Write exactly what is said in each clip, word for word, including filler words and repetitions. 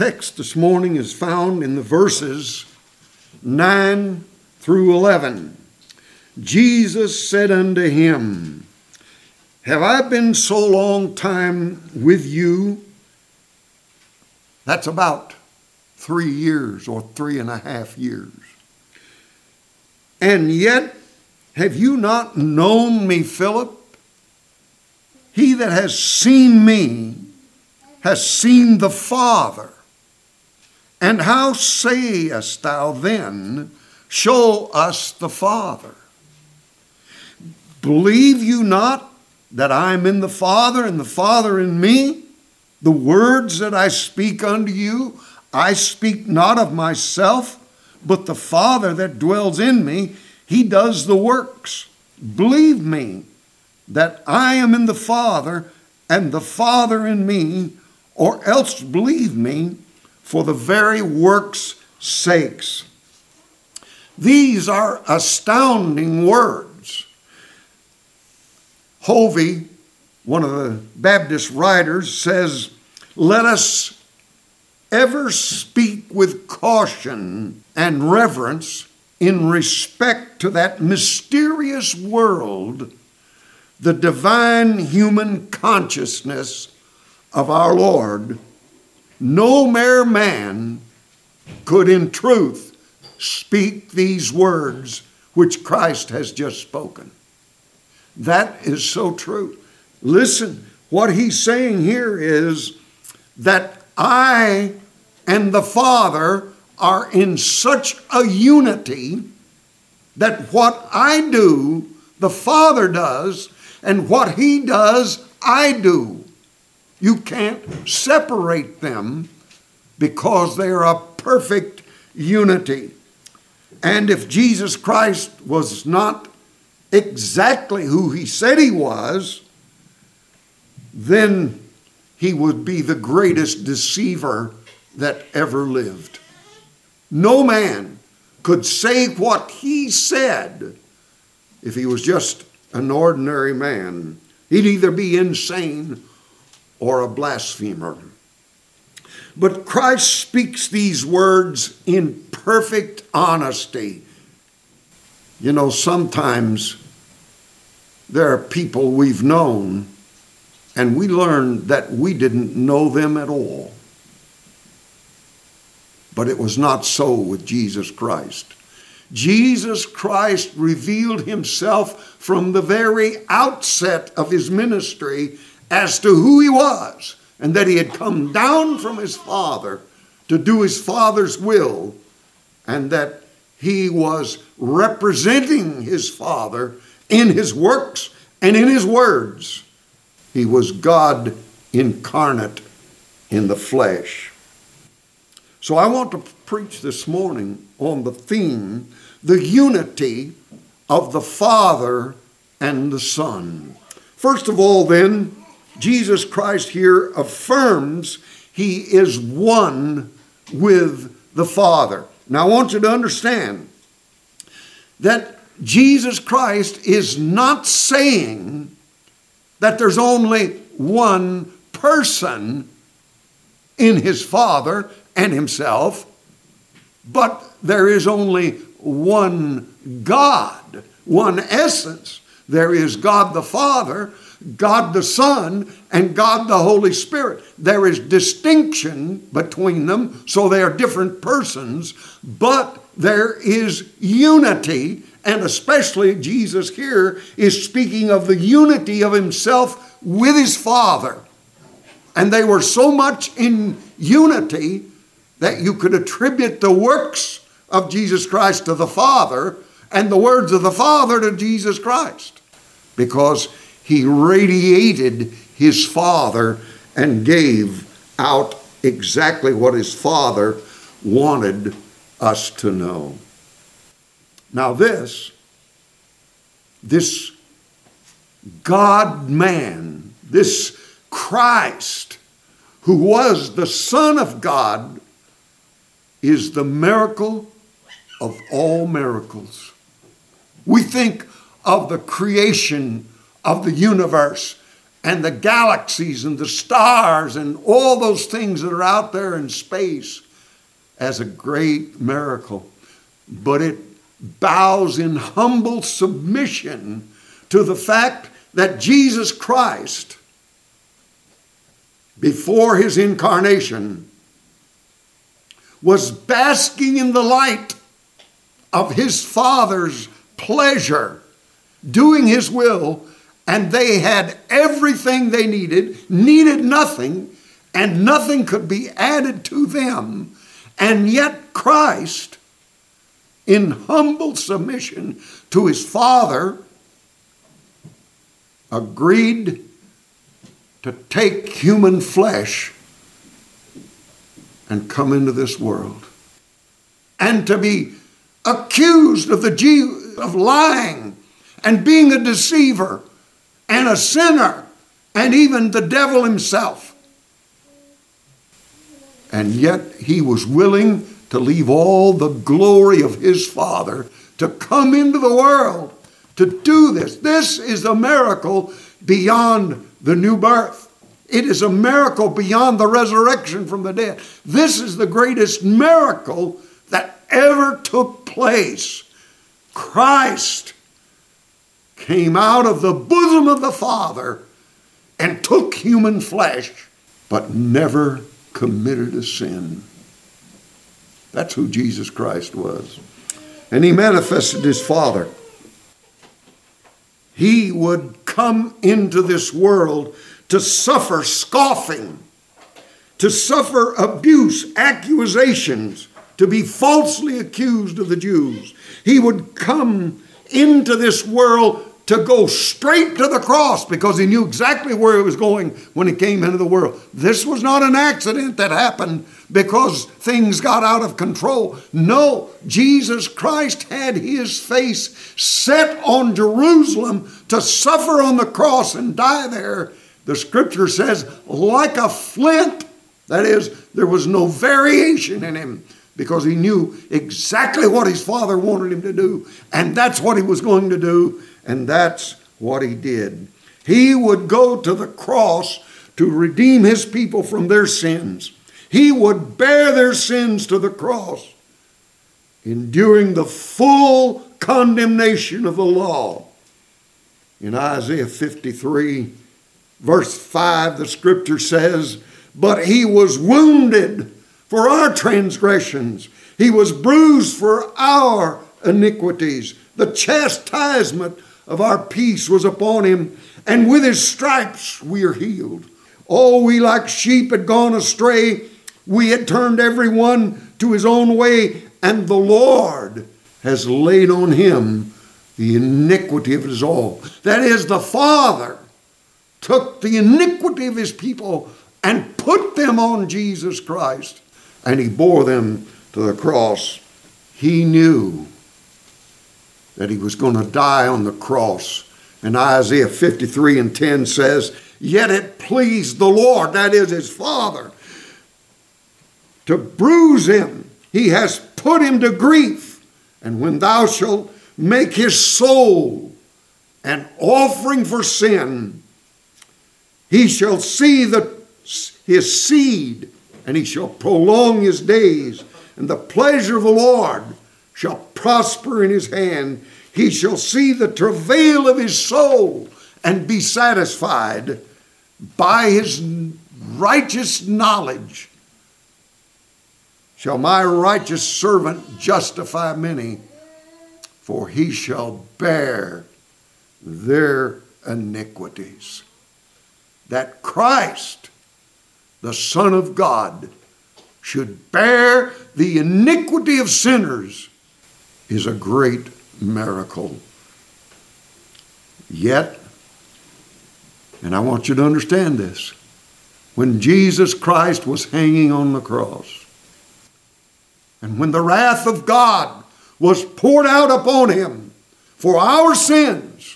Text this morning is found in the verses nine through eleven. Jesus said unto him, Have I been so long time with you? That's about three years or three and a half years. And yet have you not known me, Philip? He that has seen me has seen the Father. And how sayest thou then, Show us the Father? Believe you not that I am in the Father, and the Father in me? The words that I speak unto you, I speak not of myself, but the Father that dwells in me, he does the works. Believe me that I am in the Father, and the Father in me, or else believe me for the very works' sakes. These are astounding words. Hovey, one of the Baptist writers, says, Let us ever speak with caution and reverence in respect to that mysterious world, the divine human consciousness of our Lord. No mere man could in truth speak these words which Christ has just spoken. That is so true. Listen, what he's saying here is that I and the Father are in such a unity that what I do, the Father does, and what he does, I do. You can't separate them because they are a perfect unity. And if Jesus Christ was not exactly who he said he was, then he would be the greatest deceiver that ever lived. No man could say what he said if he was just an ordinary man. He'd either be insane or a blasphemer. But Christ speaks these words in perfect honesty. You know, sometimes there are people we've known and we learn that we didn't know them at all. But it was not so with Jesus Christ. Jesus Christ revealed himself from the very outset of his ministry as to who he was, and that he had come down from his Father to do his Father's will, and that he was representing his Father in his works and in his words. He was God incarnate in the flesh. So I want to preach this morning on the theme, the unity of the Father and the Son. First of all, then, Jesus Christ here affirms he is one with the Father. Now I want you to understand that Jesus Christ is not saying that there's only one person in his Father and himself, but there is only one God, one essence. There is God the Father, God the Son, and God the Holy Spirit. There is distinction between them, so they are different persons, but there is unity, and especially Jesus here is speaking of the unity of himself with his Father. And they were so much in unity that you could attribute the works of Jesus Christ to the Father and the words of the Father to Jesus Christ, because he radiated his Father and gave out exactly what his Father wanted us to know. Now this, this God-man, this Christ, who was the Son of God, is the miracle of all miracles. We think of the creation of the universe and the galaxies and the stars and all those things that are out there in space as a great miracle. But it bows in humble submission to the fact that Jesus Christ, before his incarnation, was basking in the light of his Father's pleasure, doing his will, and they had everything they needed, needed nothing, and nothing could be added to them. And yet Christ, in humble submission to his Father, agreed to take human flesh and come into this world, and to be accused of the Jew, of lying and being a deceiver and a sinner and even the devil himself. And yet he was willing to leave all the glory of his Father to come into the world to do this. This is a miracle beyond the new birth. It is a miracle beyond the resurrection from the dead. This is the greatest miracle that ever took place. Christ came out of the bosom of the Father and took human flesh, but never committed a sin. That's who Jesus Christ was. And he manifested his Father. He would come into this world to suffer scoffing, to suffer abuse, accusations, to be falsely accused of the Jews. He would come into this world to go straight to the cross because he knew exactly where he was going when he came into the world. This was not an accident that happened because things got out of control. No, Jesus Christ had his face set on Jerusalem to suffer on the cross and die there. The scripture says, like a flint. That is, there was no variation in him because he knew exactly what his Father wanted him to do. And that's what he was going to do. And that's what he did. He would go to the cross to redeem his people from their sins. He would bear their sins to the cross, enduring the full condemnation of the law. In Isaiah fifty-three, verse five, the scripture says, "But he was wounded for our transgressions. He was bruised for our iniquities. The chastisement of our peace was upon him, and with his stripes we are healed. All we like sheep had gone astray. We had turned every one to his own way, and the Lord has laid on him the iniquity of us all." That is, the Father took the iniquity of his people and put them on Jesus Christ, and he bore them to the cross. He knew that he was going to die on the cross. And Isaiah fifty-three and ten says, "Yet it pleased the Lord," that is his Father, "to bruise him. He has put him to grief. And when thou shalt make his soul an offering for sin, he shall see the, his seed, and he shall prolong his days. And the pleasure of the Lord shall prosper in his hand. He shall see the travail of his soul and be satisfied. By his righteous knowledge shall my righteous servant justify many, for he shall bear their iniquities." That Christ, the Son of God, should bear the iniquity of sinners is a great miracle. Yet, and I want you to understand this, when Jesus Christ was hanging on the cross, and when the wrath of God was poured out upon him for our sins,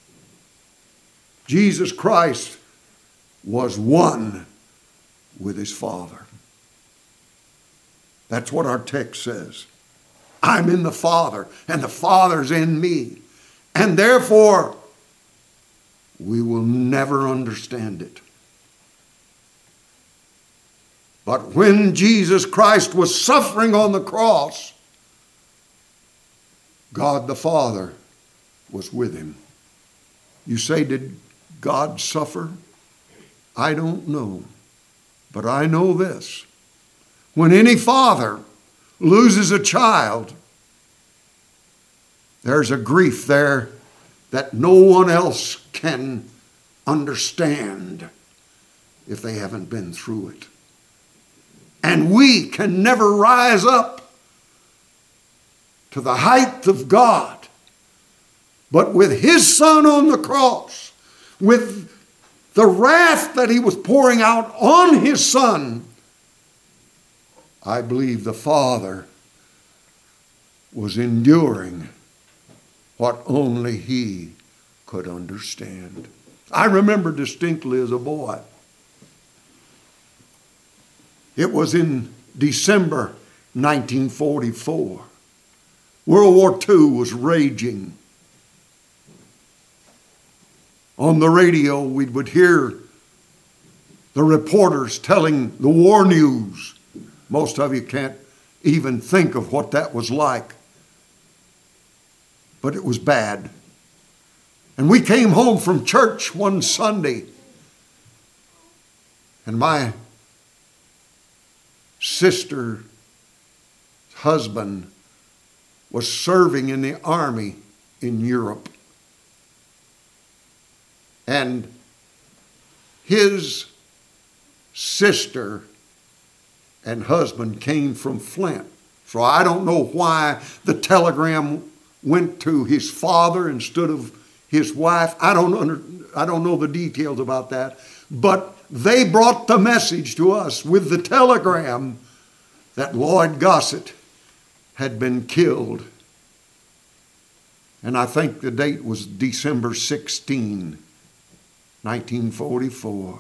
Jesus Christ was one with his Father. That's what our text says. I'm in the Father, and the Father's in me. And therefore, we will never understand it. But when Jesus Christ was suffering on the cross, God the Father was with him. You say, did God suffer? I don't know. But I know this. When any father loses a child, there's a grief there that no one else can understand if they haven't been through it. And we can never rise up to the height of God. But with his Son on the cross, with the wrath that he was pouring out on his Son, I believe the Father was enduring what only he could understand. I remember distinctly as a boy. It was in December nineteen forty-four. World War Two was raging. On the radio, we would hear the reporters telling the war news. Most of you can't even think of what that was like. But it was bad. And we came home from church one Sunday, and my sister's husband was serving in the army in Europe. And his sister and husband came from Flint. So I don't know why the telegram went to his father instead of his wife. I don't under, I don't know the details about that. But they brought the message to us with the telegram that Lloyd Gossett had been killed. And I think the date was December sixteenth, nineteen forty-four.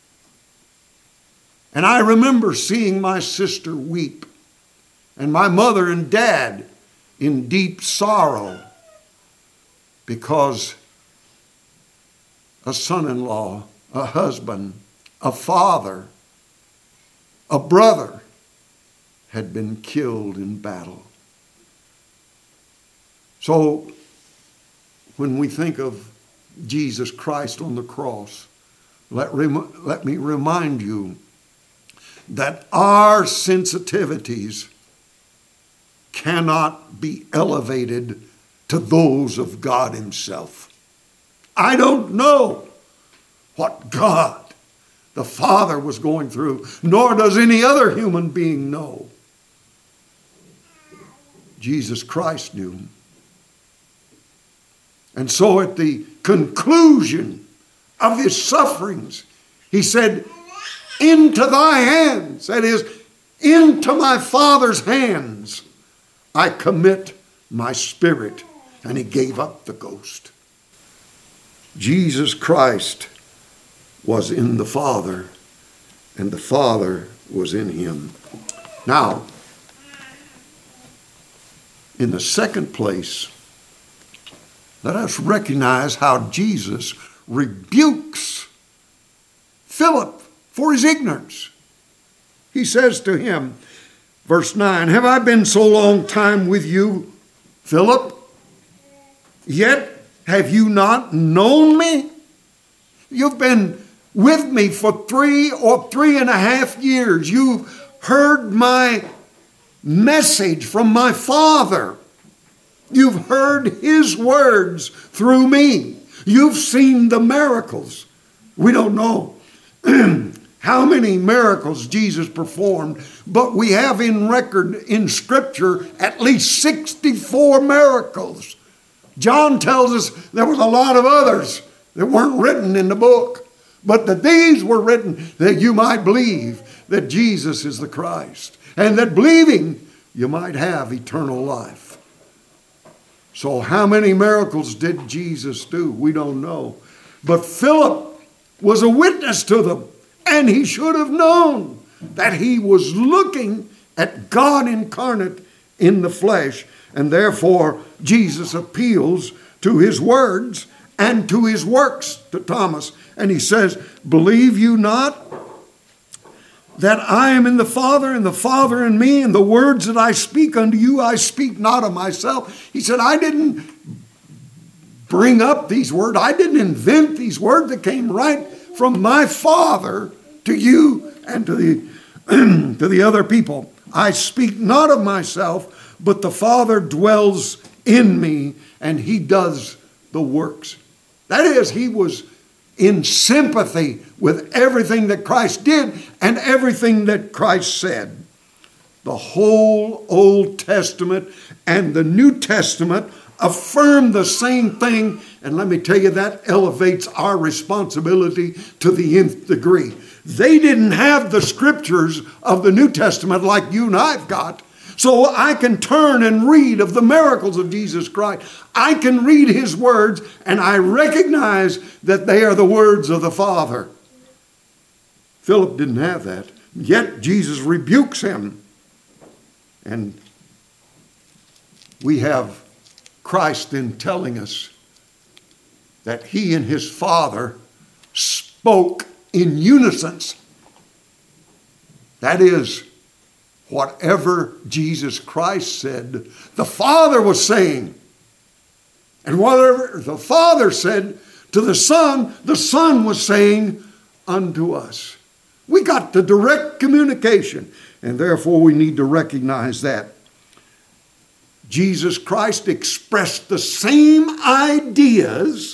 And I remember seeing my sister weep, and my mother and dad in deep sorrow, because a son-in-law, a husband, a father, a brother had been killed in battle. So when we think of Jesus Christ on the cross, let, rem- let me remind you that our sensitivities cannot be elevated to those of God himself. I don't know what God the Father was going through, nor does any other human being know. Jesus Christ knew. And so at the conclusion of his sufferings, he said, "Into thy hands," that is, into my Father's hands, I commit my spirit. And he gave up the ghost. Jesus Christ was in the Father, and the Father was in him. Now, in the second place, let us recognize how Jesus rebukes Philip for his ignorance. He says to him, verse nine, "Have I been so long time with you, Philip? Yet have you not known me? You've been with me for three or three and a half years. You've heard my message from my Father. You've heard his words through me. You've seen the miracles." We don't know how many miracles Jesus performed, but we have in record in Scripture at least sixty-four miracles. John tells us there was a lot of others that weren't written in the book, but that these were written that you might believe that Jesus is the Christ, and that believing you might have eternal life. So how many miracles did Jesus do? We don't know. But Philip was a witness to them, and he should have known that he was looking at God incarnate in the flesh, and therefore Jesus appeals to his words and to his works, to Thomas. And he says, believe you not that I am in the Father, and the Father in me, and the words that I speak unto you, I speak not of myself. He said, I didn't bring up these words. I didn't invent these words. That came right from my Father to you and to the, to the other people. I speak not of myself, but the Father dwells in me, and he does the works. That is, he was in sympathy with everything that Christ did and everything that Christ said. The whole Old Testament and the New Testament affirm the same thing. And let me tell you, that elevates our responsibility to the nth degree. They didn't have the scriptures of the New Testament like you and I've got. So I can turn and read of the miracles of Jesus Christ. I can read his words, and I recognize that they are the words of the Father. Philip didn't have that. Yet Jesus rebukes him. And we have Christ then telling us that he and his Father spoke in unison. That is, whatever Jesus Christ said, the Father was saying. And whatever the Father said to the Son, the Son was saying unto us. We got the direct communication, and therefore we need to recognize that. Jesus Christ expressed the same ideas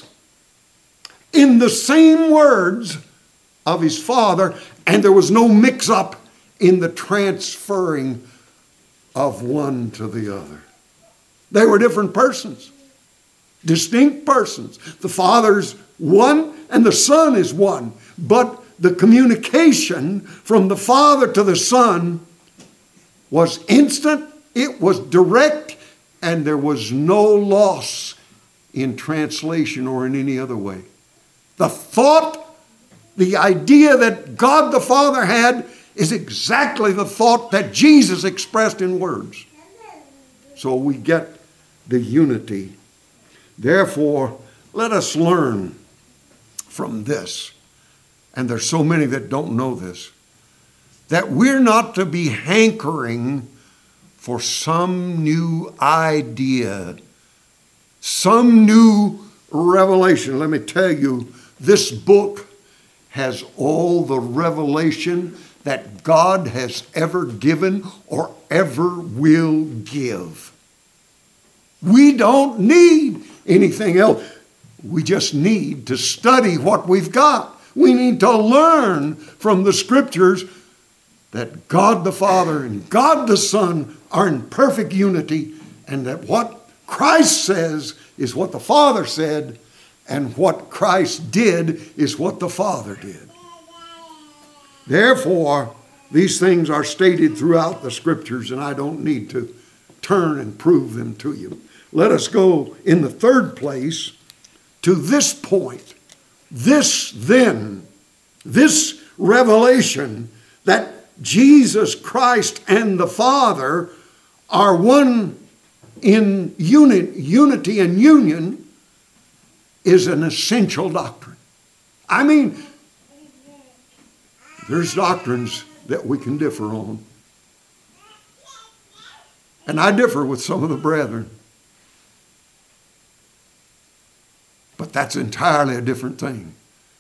in the same words of his Father, and there was no mix-up in the transferring of one to the other. They were different persons, distinct persons. The Father's one and the Son is one. But the communication from the Father to the Son was instant, it was direct, and there was no loss in translation or in any other way. The thought, the idea that God the Father had is exactly the thought that Jesus expressed in words. So we get the unity. Therefore, let us learn from this. And there's so many that don't know this. That we're not to be hankering for some new idea, some new revelation. Let me tell you, this book has all the revelation that God has ever given or ever will give. We don't need anything else. We just need to study what we've got. We need to learn from the scriptures that God the Father and God the Son are in perfect unity, and that what Christ says is what the Father said, and what Christ did is what the Father did. Therefore, these things are stated throughout the scriptures, and I don't need to turn and prove them to you. Let us go in the third place to this point. This then, this revelation that Jesus Christ and the Father are one in uni- unity and union is an essential doctrine. I mean, there's doctrines that we can differ on. And I differ with some of the brethren. But that's entirely a different thing.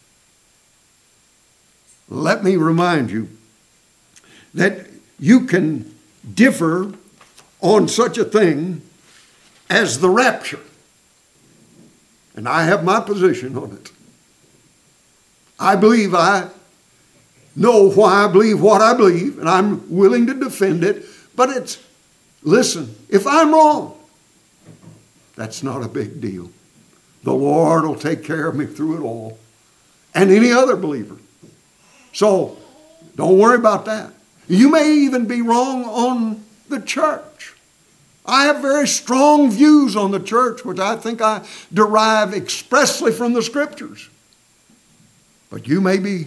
Let me remind you that you can differ on such a thing as the rapture. And I have my position on it. I believe I know why I believe what I believe, and I'm willing to defend it. But it's, listen, if I'm wrong, that's not a big deal. The Lord will take care of me through it all, and any other believer. So don't worry about that. You may even be wrong on the church. I have very strong views on the church, which I think I derive expressly from the scriptures. But you may be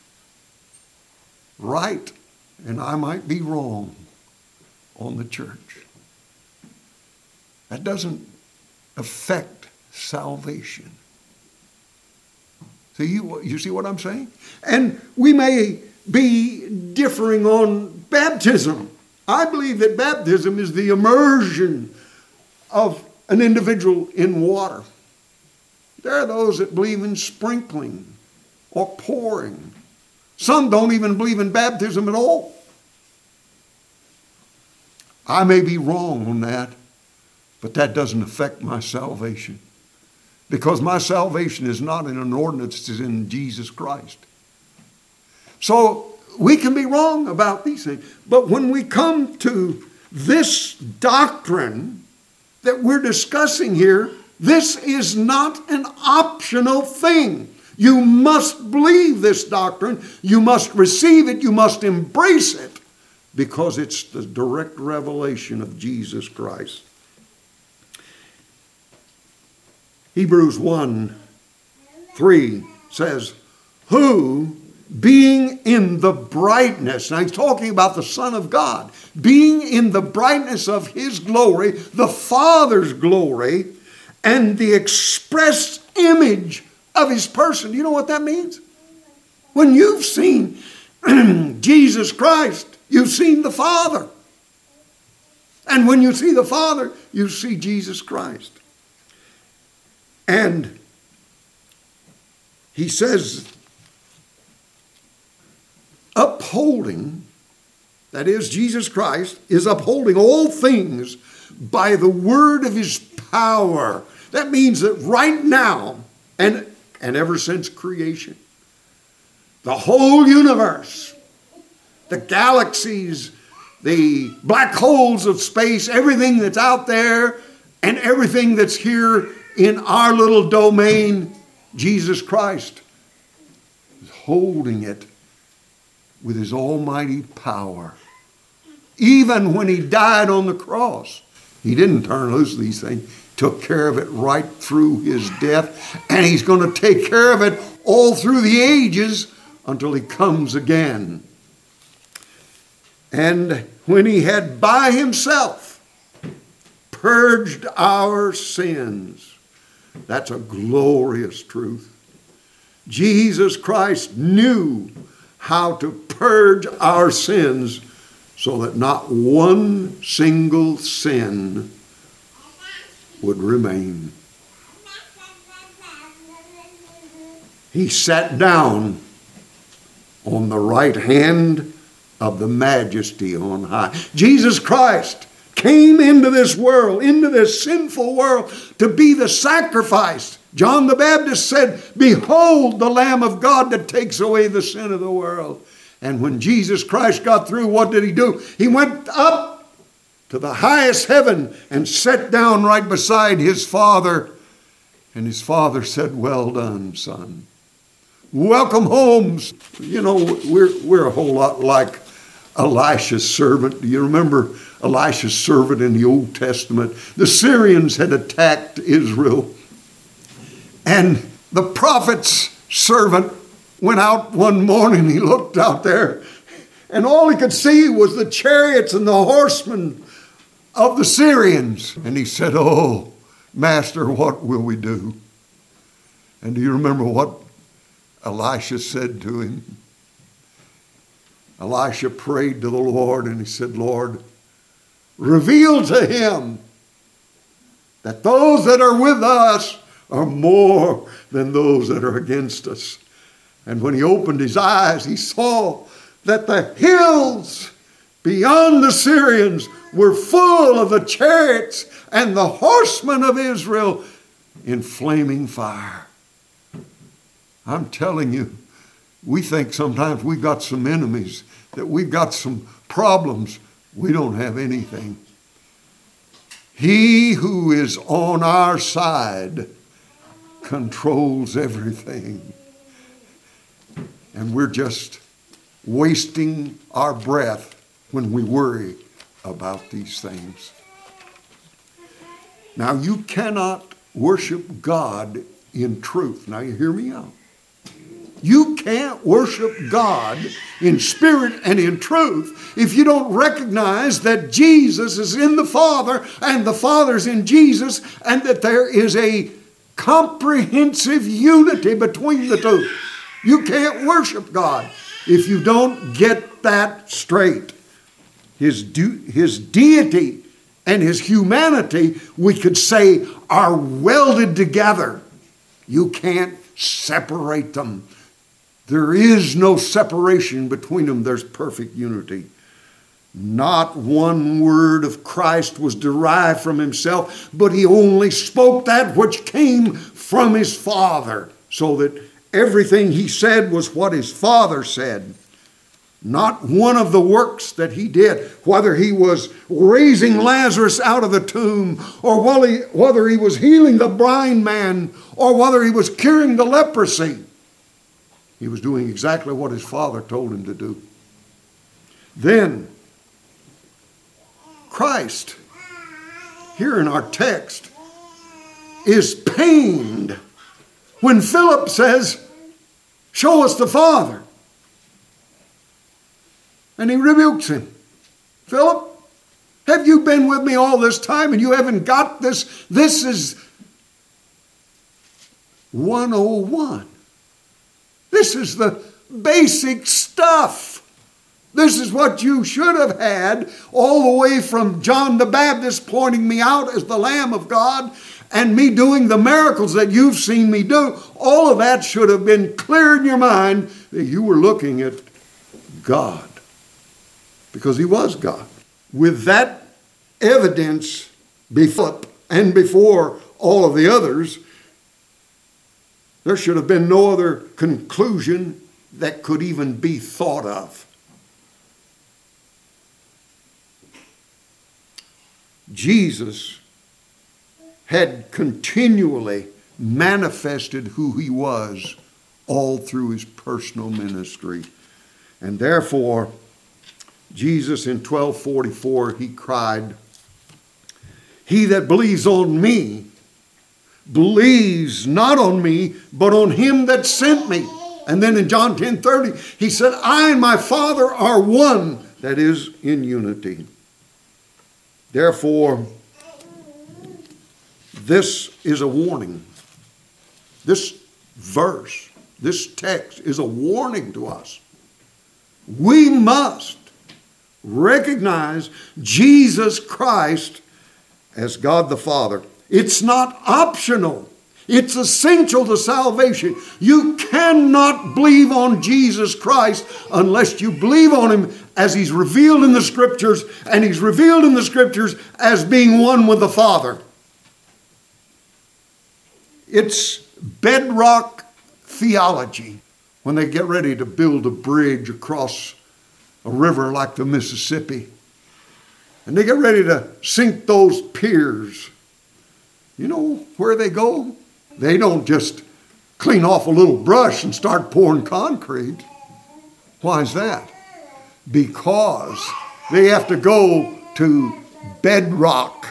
right, and I might be wrong on the church. That doesn't affect salvation. So you, you see what I'm saying? And we may be differing on baptism. I believe that baptism is the immersion of an individual in water. There are those that believe in sprinkling or pouring. Some don't even believe in baptism at all. I may be wrong on that, but that doesn't affect my salvation. Because my salvation is not in an ordinance, it's in Jesus Christ. So we can be wrong about these things. But when we come to this doctrine that we're discussing here, this is not an optional thing. You must believe this doctrine. You must receive it. You must embrace it because it's the direct revelation of Jesus Christ. Hebrews one three says, who being in the brightness, now he's talking about the Son of God, being in the brightness of his glory, the Father's glory, and the express image of his person. Do you know what that means? When you've seen Jesus Christ, you've seen the Father. And when you see the Father, you see Jesus Christ. And he says, upholding, that is, Jesus Christ is upholding all things by the word of his power. That means that right now, and, and ever since creation, the whole universe, the galaxies, the black holes of space, everything that's out there, and everything that's here in our little domain, Jesus Christ is holding it with his almighty power. Even when he died on the cross, he didn't turn loose these things. Took care of it right through his death. And he's going to take care of it all through the ages until he comes again. And when he had by himself purged our sins. That's a glorious truth. Jesus Christ knew how to purge our sins so that not one single sin would remain. He sat down on the right hand of the majesty on high. Jesus Christ came into this world, into this sinful world, to be the sacrifice. John the Baptist said, behold the Lamb of God that takes away the sin of the world. And when Jesus Christ got through, what did he do? He went up to the highest heaven and sat down right beside his Father. And his Father said, well done, son. Welcome home. You know, we're, we're a whole lot like Elisha's servant. Do you remember Elisha's servant in the Old Testament? The Syrians had attacked Israel. And the prophet's servant went out one morning. He looked out there. And all he could see was the chariots and the horsemen of the Syrians. And he said, oh, Master, what will we do? And do you remember what Elisha said to him? Elisha prayed to the Lord and he said, Lord, reveal to him that those that are with us are more than those that are against us. And when he opened his eyes, he saw that the hills beyond the Syrians were full of the chariots and the horsemen of Israel in flaming fire. I'm telling you, we think sometimes we've got some enemies, that we've got some problems. We don't have anything. He who is on our side controls everything. And we're just wasting our breath when we worry about these things. Now, you cannot worship God in truth. Now, you hear me out. You can't worship God in spirit and in truth if you don't recognize that Jesus is in the Father and the Father's in Jesus, and that there is a comprehensive unity between the two. You can't worship God if you don't get that straight. His, de- his deity and his humanity, we could say, are welded together. You can't separate them. There is no separation between them. There's perfect unity. Not one word of Christ was derived from himself, but he only spoke that which came from his Father, so that everything he said was what his Father said. Not one of the works that he did, whether he was raising Lazarus out of the tomb, or whether he was healing the blind man, or whether he was curing the leprosy, he was doing exactly what his Father told him to do. Then, Christ, here in our text, is pained when Philip says, "Show us the Father." And he rebukes him. "Philip, have you been with me all this time and you haven't got this? This is one oh one. This is the basic stuff. This is what you should have had all the way from John the Baptist pointing me out as the Lamb of God and me doing the miracles that you've seen me do. All of that should have been clear in your mind that you were looking at God, because he was God." With that evidence before and before all of the others, there should have been no other conclusion that could even be thought of. Jesus had continually manifested who he was all through his personal ministry. And therefore, Jesus in twelve forty-four, he cried, "He that believes on me, believes not on me, but on him that sent me." And then in John ten thirty, he said, "I and my Father are one," that is, in unity. Therefore, this is a warning. This verse, this text is a warning to us. We must recognize Jesus Christ as God the Father. It's not optional. It's essential to salvation. You cannot believe on Jesus Christ unless you believe on him as he's revealed in the Scriptures, and he's revealed in the Scriptures as being one with the Father. It's bedrock theology when they get ready to build a bridge across a river like the Mississippi, and they get ready to sink those piers. You know where they go? They don't just clean off a little brush and start pouring concrete. Why is that? Because they have to go to bedrock.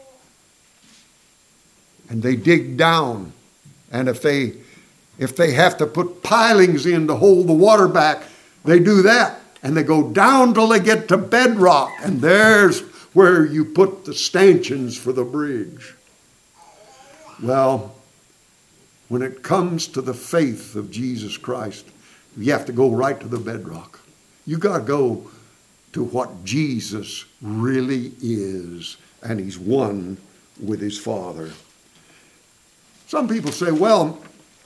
And they dig down. And if they if they have to put pilings in to hold the water back, they do that. And they go down till they get to bedrock. And there's where you put the stanchions for the bridge. Well, when it comes to the faith of Jesus Christ, you have to go right to the bedrock. You got to go to what Jesus really is, and he's one with his Father. Some people say, well,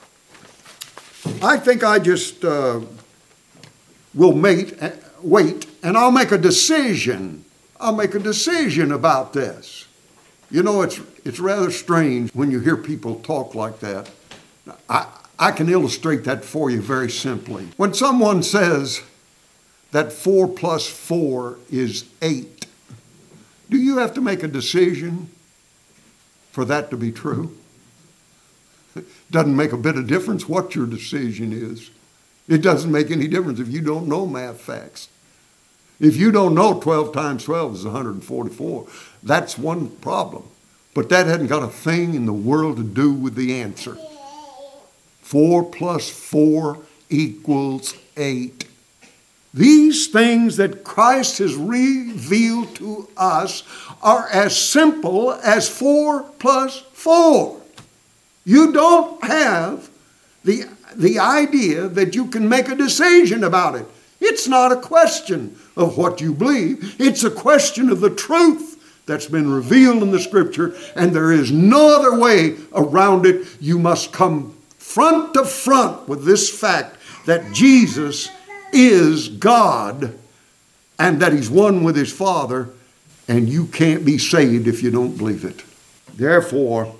I think I just uh, will mate, wait, and I'll make a decision. I'll make a decision about this. You know, it's it's rather strange when you hear people talk like that. I, I can illustrate that for you very simply. When someone says that four plus four is eight, do you have to make a decision for that to be true? It doesn't make a bit of difference what your decision is. It doesn't make any difference if you don't know math facts. If you don't know twelve times twelve is one hundred forty-four, that's one problem. But that hasn't got a thing in the world to do with the answer. Four plus four equals eight. These things that Christ has revealed to us are as simple as four plus four. You don't have the, the idea that you can make a decision about it. It's not a question of what you believe. It's a question of the truth that's been revealed in the Scripture, and there is no other way around it. You must come front to front with this fact that Jesus is God and that He's one with His Father, and you can't be saved if you don't believe it. Therefore,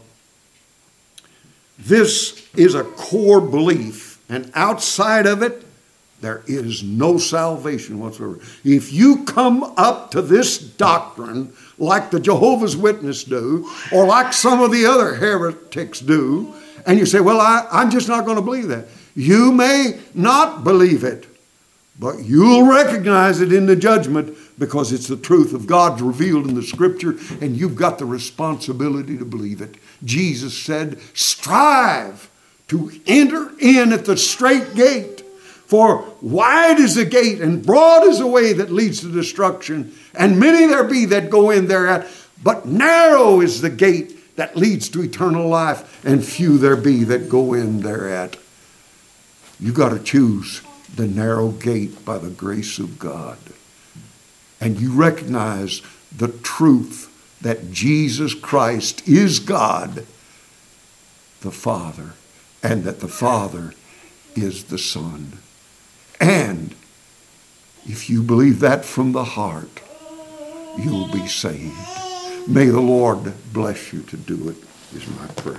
this is a core belief, and outside of it, there is no salvation whatsoever. If you come up to this doctrine like the Jehovah's Witnesses do, or like some of the other heretics do, and you say, well, I, I'm just not going to believe that. You may not believe it, but you'll recognize it in the judgment because it's the truth of God revealed in the Scripture, and you've got the responsibility to believe it. Jesus said, strive to enter in at the straight gate. For wide is the gate and broad is the way that leads to destruction, and many there be that go in thereat. But narrow is the gate that leads to eternal life, and few there be that go in thereat. You got to choose the narrow gate by the grace of God. And you recognize the truth that Jesus Christ is God, the Father, and that the Father is the Son. And if you believe that from the heart, you'll be saved. May the Lord bless you to do it, is my prayer.